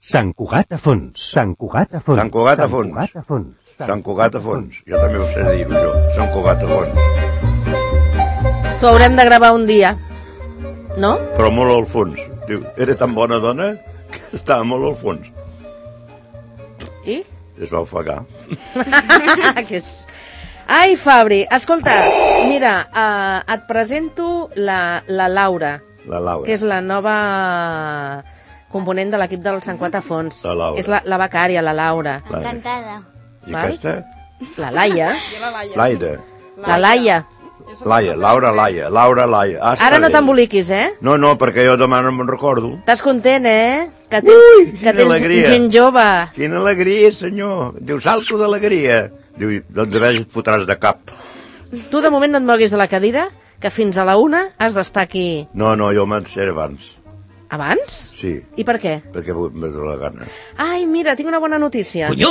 Sant Cugat a fons. Sant Cugat a fons. Sant Cugat a fons. Sant Cugat a fons. Jo també ho sé dir-ho, jo. Sant Cugat a fons. T'ho haurem de gravar un dia, no? Però molt al fons. Diu, era tan bona dona que estava molt al fons. I? Es va ofegar. Ai, Fabri, escolta, mira, et presento la Laura. La Laura. Que és la nova component de l'equip del Sant Cugat a fons. La Laura. És la becària, la Laura. Encantada. I aquesta? La Laia. Laida. La Laia. Laura Laia. Ara no t'emboliquis, No, perquè jo demà no me'n recordo. Estàs content, que tens alegria. Gent jove. Quina alegria, senyor. Diu, salto d'alegria. Diu, doncs de vegades et fotràs de cap. Tu de moment no et moguis de la cadira, que fins a la 1 has d'estar aquí. No, jo me'n seré abans. Abans? Sí. I per què? Perquè m'he de la gana. Ai, mira, tinc una bona notícia. Conyo!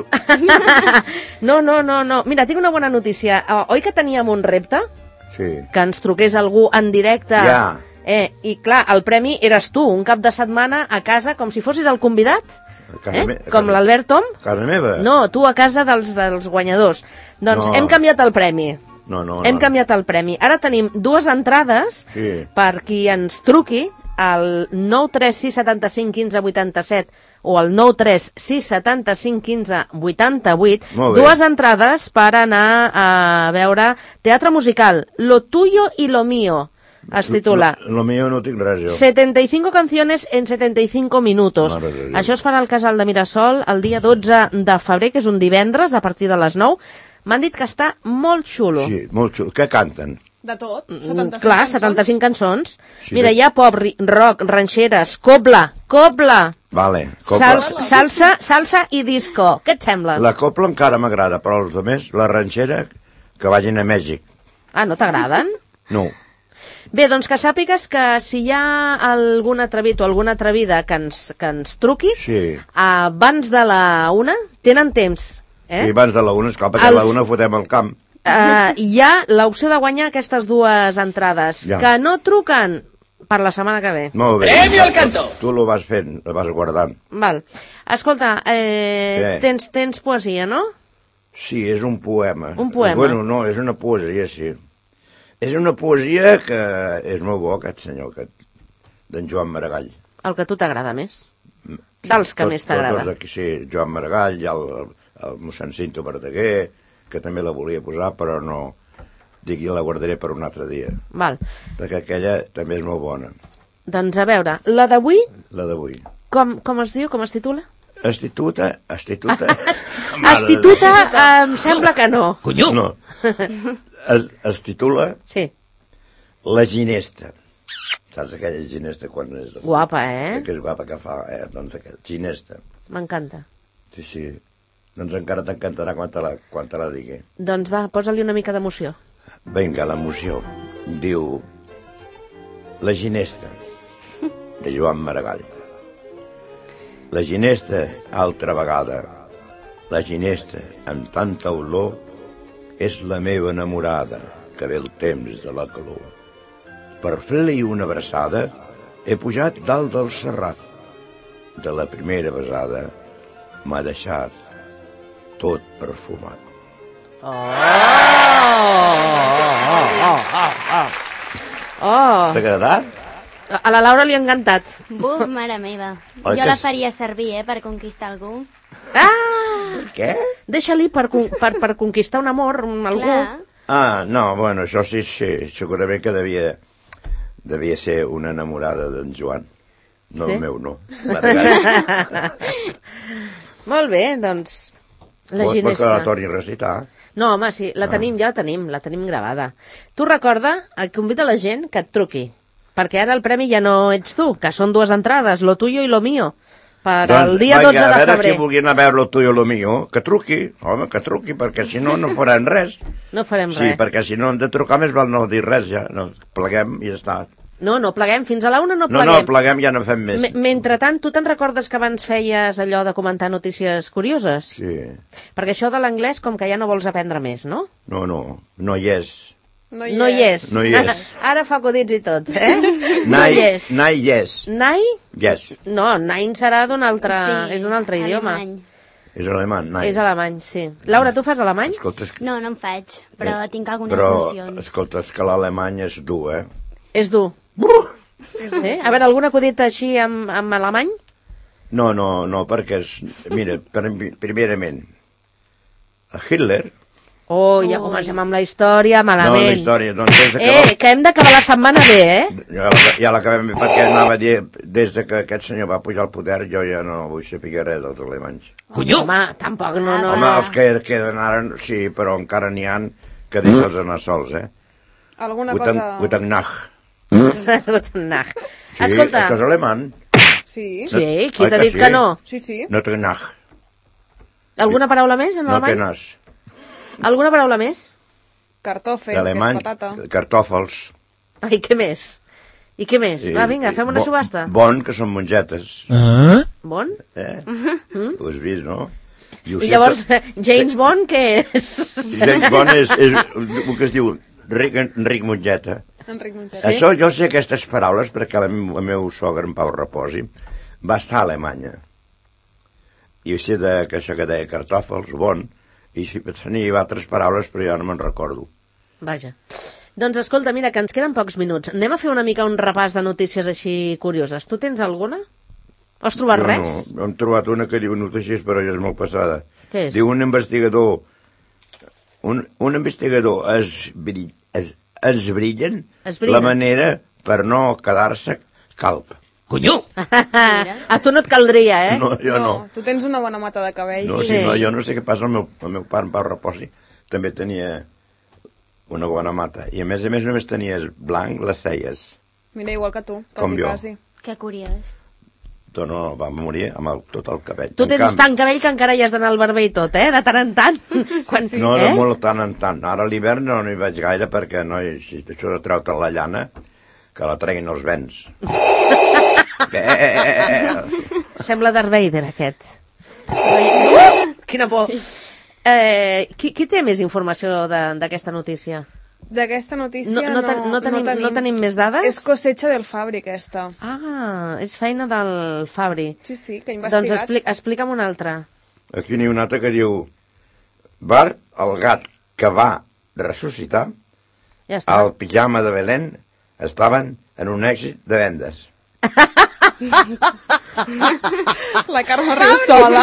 No. Mira, tinc una bona notícia. Oi que teníem un repte? Sí. Que ens truqués algú en directe. Ja. I clar, el premi eres tu, un cap de setmana a casa, com si fossis el convidat. Com l'Albert Tom. Casa meva? No, tu a casa dels guanyadors. Doncs hem canviat el premi. Hem canviat el premi. Ara tenim 2 entrades per qui ens truqui al 936 75 15 87 o al 936 75 15 88. 2 entrades per anar a veure teatre musical Lo tuyo y lo mío. Es titula Lo mío no tinc res, jo. 75 canciones en 75 minutos. Això es farà al Casal de Mirasol el dia 12 de febrer, que és un divendres, a partir de les 9. M'han dit que està molt xulo. Sí, molt xulo. Què canten? De tot, 75 Clar, cançons. 75 cançons. Sí, mira, hi ha pop, rock, ranxeres, cobla. Vale, copla. Salsa i disco. Què et sembla? La copla encara m'agrada, però els altres, la ranxera, que vagin a Mèxic. Ah, no t'agraden? No. Bé, doncs que sàpigues que si hi ha algun atrevit o alguna atrevida que ens truqui, abans de la 1, tenen temps. Sí, abans de la 1, esclar, perquè a la 1 fotem el camp. Hi ha l'opció de guanyar aquestes 2 entrades. Que no truquen per la setmana que ve. Molt bé. Premi al canto! Tu lo vas fent, lo vas guardant. Val. Escolta, tens poesia, no? Sí, és un poema. Un poema. Bueno, no, és una poesia, sí. És una poesia que és molt bo, aquest senyor, d'en Joan Maragall. El que a tu t'agrada més? Dels que més t'agrada. Sí, Joan Maragall, hi ha el mossèn Cinto Verdaguer, que també la volia posar, però no. Dic, la guardaré per un altre dia. Val. Perquè aquella també és molt bona. Doncs a veure, la d'avui? La d'avui. Com es diu, com es titula? Estituta. Estituta, em sembla que no. Conyo! No. Es titula... Sí. La ginesta. Saps aquella ginesta quan és... Guapa, Que és guapa que fa, doncs aquella ginesta. M'encanta. Sí. Doncs encara t'encantarà quan te la digui. Doncs va, posa-li una mica d'emoció. Vinga, l'emoció. Diu... La ginesta, de Joan Maragall. La ginesta, altra vegada. La ginesta, amb tanta olor, és la meva enamorada, que ve el temps de la calor. Per fer-li una abraçada, he pujat dalt del serrat. De la primera besada, m'ha deixat tot perfumat. T'ha agradat? A la Laura li ha encantat. Buf, mare meva. Jo la faria servir, per conquistar algú. Què? Deixa-li per conquistar un amor, algú. No, bueno, això sí, segurament que devia ser una enamorada d'en Joan. No el meu, no. Molt bé, doncs, la ginesta. Vol que la torni a recitar? No, home, sí, ja la tenim gravada. Tu recorda, convida la gent que et truqui, perquè ara el premi ja no ets tu, que són 2 entrades, lo tuyo i lo mío, per el dia 12 de febrer. A veure qui vulgui anar a veure lo tuyo i lo mío, que truqui, home, que truqui, perquè si no, no faran res. No farem res. Sí, perquè si no hem de trucar més val no dir res, ja, no, pleguem i ja està. No pleguem, fins a la 1 no pleguem. No, pleguem, ja no fem més. Mentrestant, tu te'n recordes que abans feies allò de comentar notícies curioses? Sí. Perquè això de l'anglès, com que ja no vols aprendre més, no? No hi és. No hi és. Ara fa acudits i tot, Nai, yes. Nai? Yes. No, Nein serà d'un altre... És un altre idioma. És alemany, Nai. És alemany, sí. Laura, tu fas alemany? No en faig, però tinc algunes nocions. Però, escolta, és que l'alemany és dur, És dur. Sí? A veure, algun acudit així amb alemany? No, perquè és... Mira, primerament, a Hitler... Ja comencem amb la història, malament. No, la història, doncs... que hem d'acabar la setmana bé, Ja l'acabem bé, perquè anava a dir, des que aquest senyor va pujar al poder, jo ja no vull saber res dels alemanys. Conyo! Home, tampoc, no. Home, els que queden ara, sí, però encara n'hi ha que deixa'ls anar sols, Alguna cosa... Guten Nacht. Guten Nacht. Escolta... Això és alemany. Sí. Sí, qui t'ha dit que no? Sí. No té Nacht. Alguna paraula més en alemany? No té Nacht. Alguna paraula més? Cartòfel, que és patata. Cartòfels. I què més? Va, vinga, fem una subhasta. Bon, que són mongetes. Bon? Ho has vist, no? I llavors, James Bond, què és? James Bond és el que es diu Enric Mongeta. Això, jo sé aquestes paraules perquè el meu sogre, en Pau Reposi, va estar a Alemanya. I sé que això que deia cartòfels, bon, i tenia altres paraules, però ja no me'n recordo. Vaja. Doncs escolta, mira, que ens queden pocs minuts. Anem a fer una mica un repàs de notícies així curioses. Tu tens alguna? Has trobat res? No, hem trobat una que diu notícies, però ja és molt passada. Què és? Diu un investigador es brillen la manera per no quedar-se calb. Conyo! A tu no et caldria, No, jo no. Tu tens una bona mata de cabell. No, jo no sé què passa, el meu pare, en Pau Reposi, també tenia una bona mata. I a més només tenies blanc les celles. Mira, igual que tu, quasi. Que curiós. No, va morir amb tot el cabell. Tu tens tant cabell que encara hi has d'anar al barber i tot, de tant en tant. No, de molt tant en tant. Ara a l'hivern no hi vaig gaire perquè això de treure la llana, que la treguin els vents. Sembla Darth Vader, aquest. Quina por. Qui té més informació d'aquesta notícia? D'aquesta notícia no tenim més dades? És cosecha del Fabri, aquesta. És feina del Fabri. Sí, que ha investigat. Doncs explica'm una altra. Aquí n'hi ha una altra que diu Bart, el gat que va ressuscitar, el pijama de Belén estaven en un èxit de vendes. La Carme riu sola.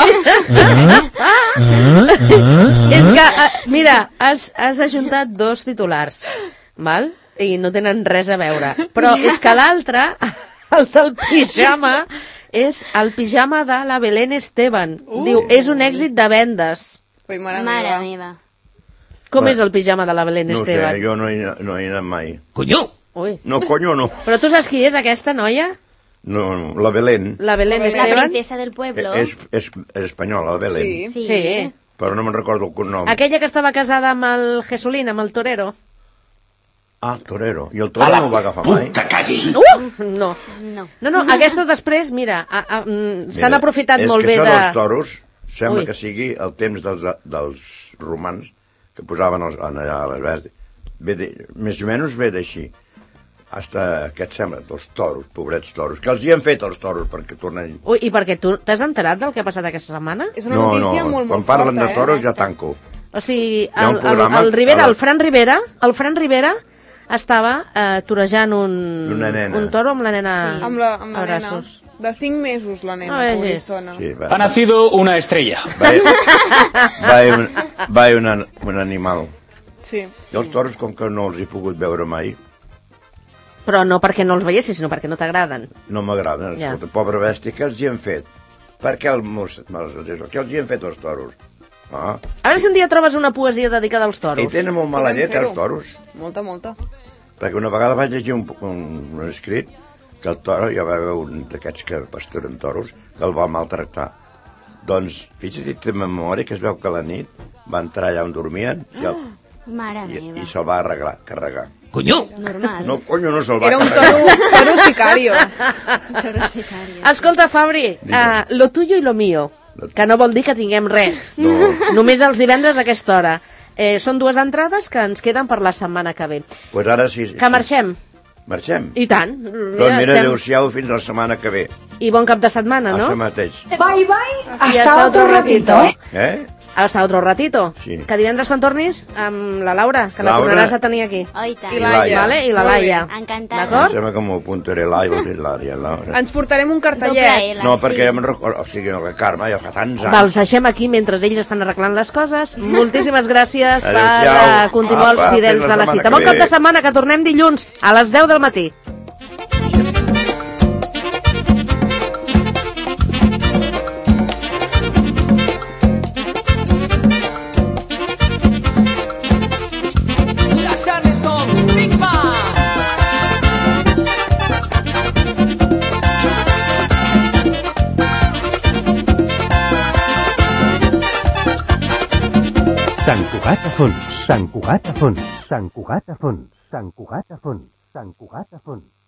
És que, mira, has ajuntat dos titulars, val? I no tenen res a veure. Però és que l'altre, el del pijama, és el pijama de la Belén Esteban. Diu, és un èxit de vendes. Mare meva. Com és el pijama de la Belén Esteban? No sé, jo no he anat mai. Conyo! No, conyo no. Però tu saps qui és aquesta noia? No, la Belén. La Belén Esteban. La princesa del pueblo. És espanyola, la Belén. Sí. Però no me'n recordo el cognom. Aquella que estava casada amb el Jesulín, amb el torero. Torero. I el torero no ho va agafar mai? No, aquesta després, mira, s'han aprofitat molt bé de... És que això dels toros sembla que sigui el temps dels romans que posaven allà a les bèsties. Més o menys ve d'així. Hasta que et sembla, dels toros, pobrets toros. Que els hi han fet els toros perquè tornen... I perquè tu t'has enterat del que ha passat aquesta setmana? És una notícia molt quan parlen de toros ja tanco. O sigui, el Rivera, el Fran Rivera estava torejant un toro amb la nena amb la nena. De 5 mesos la nena, pobríssona. Ha nacido una estrella. Va un animal. Sí. I els toros, com que no els he pogut veure mai... Però no perquè no els veiessis, sinó perquè no t'agraden. No m'agraden. Escolta, pobra bèstia, què els hi han fet? Per què què els hi han fet els toros? A veure si un dia trobes una poesia dedicada als toros. I tenen molt mala llet, els toros. Molta. Perquè una vegada vaig llegir un escrit que el toro, ja va haver un d'aquests que pasturen toros, que el va maltractar. Doncs, fixa't, té memòria que es veu que a la nit va entrar allà on dormien i se'l va carregar. Conyo! Normal. No, conyo, no se'l va carregar. Era un toro sicario. Escolta, Fabri, lo tuyo y lo mío, que no vol dir que tinguem res. No. Només els divendres a aquesta hora. Són 2 entrades que ens queden per la setmana que ve. Pues ara sí. Que marxem? Marxem? I tant. Doncs mira, adeu-siau fins la setmana que ve. I bon cap de setmana, no? Això mateix. Bye, bye. Hasta otro ratito. Hasta otro ratito. Sí. Que divendres quan tornis amb la Laura, que la tornaràs a tenir aquí. Oh, i tant. I Laia. Vale? I la Laia. Encantada. D'acord? Em sembla que m'ho apuntaré Laia. Ens portarem un cartellet. No, perquè ja me'n recordo... O sigui, no, que Carme ja fa tants anys. Els deixem aquí mentre ells estan arreglant les coses. Moltíssimes gràcies per continuar els fidels a la cita. Bon cap de setmana, que tornem dilluns a les 10 del matí. Sant Cugat a fons, Sant Cugat a fons, Sant Cugat a fons, Sant Cugat a fons, Sant Cugat a fons.